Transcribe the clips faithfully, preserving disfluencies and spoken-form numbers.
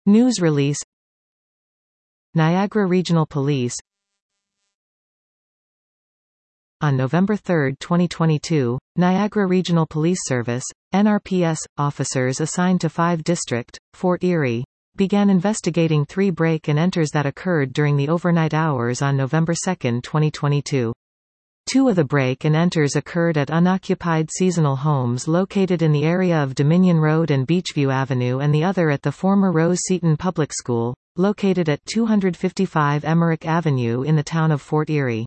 News release. Niagara Regional Police. On November third, twenty twenty-two, Niagara Regional Police Service, N R P S, officers assigned to five District, Fort Erie, began investigating three break-and-enters that occurred during the overnight hours on November second, twenty twenty-two. Two of the break-and-enters occurred at unoccupied seasonal homes located in the area of Dominion Road and Beachview Avenue, and the other at the former Rose Seton Public School, located at two fifty-five Emmerich Avenue in the town of Fort Erie.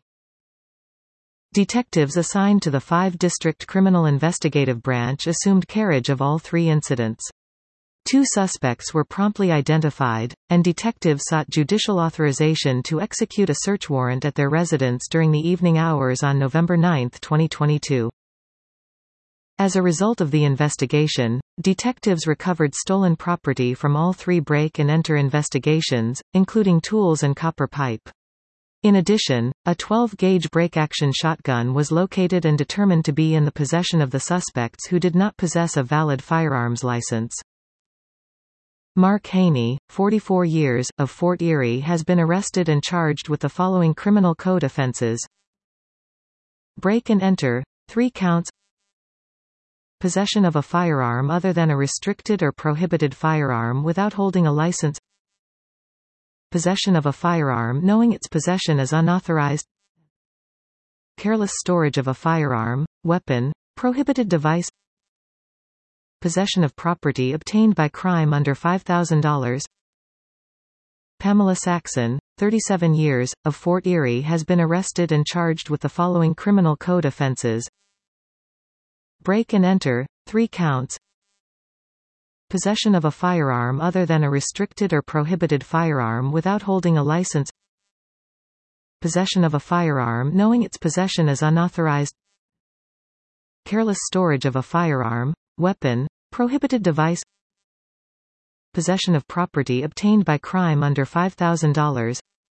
Detectives assigned to the five District Criminal Investigative Branch assumed carriage of all three incidents. Two suspects were promptly identified, and detectives sought judicial authorization to execute a search warrant at their residence during the evening hours on November ninth, twenty twenty-two. As a result of the investigation, detectives recovered stolen property from all three break-and-enter investigations, including tools and copper pipe. In addition, a twelve gauge break-action shotgun was located and determined to be in the possession of the suspects, who did not possess a valid firearms license. Mark Haney, forty-four years, of Fort Erie has been arrested and charged with the following criminal code offenses: break and enter, three counts; possession of a firearm other than a restricted or prohibited firearm without holding a license; possession of a firearm knowing its possession is unauthorized; careless storage of a firearm, weapon, prohibited device; possession of property obtained by crime under five thousand dollars. Pamela Saxon, thirty-seven years, of Fort Erie has been arrested and charged with the following criminal code offenses: break and enter, three counts; possession of a firearm other than a restricted or prohibited firearm without holding a license; possession of a firearm knowing its possession is unauthorized; careless storage of a firearm, weapon, prohibited device; possession of property obtained by crime under five thousand dollars.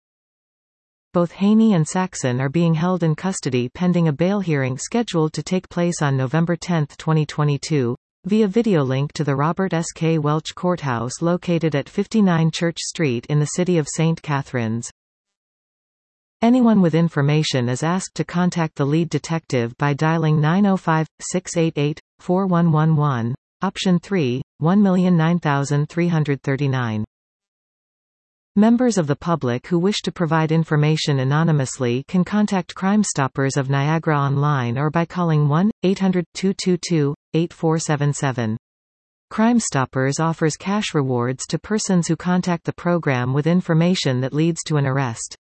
Both Haney and Saxon are being held in custody pending a bail hearing scheduled to take place on November tenth, twenty twenty-two, via video link to the Robert S. K. Welch Courthouse located at fifty-nine Church Street in the city of Saint Catharines. Anyone with information is asked to contact the lead detective by dialing nine oh five, six eight eight, four one one one, option three, one nine three three nine. Members of the public who wish to provide information anonymously can contact Crime Stoppers of Niagara online or by calling one eight hundred, two two two, eight four seven seven. Crime Stoppers offers cash rewards to persons who contact the program with information that leads to an arrest.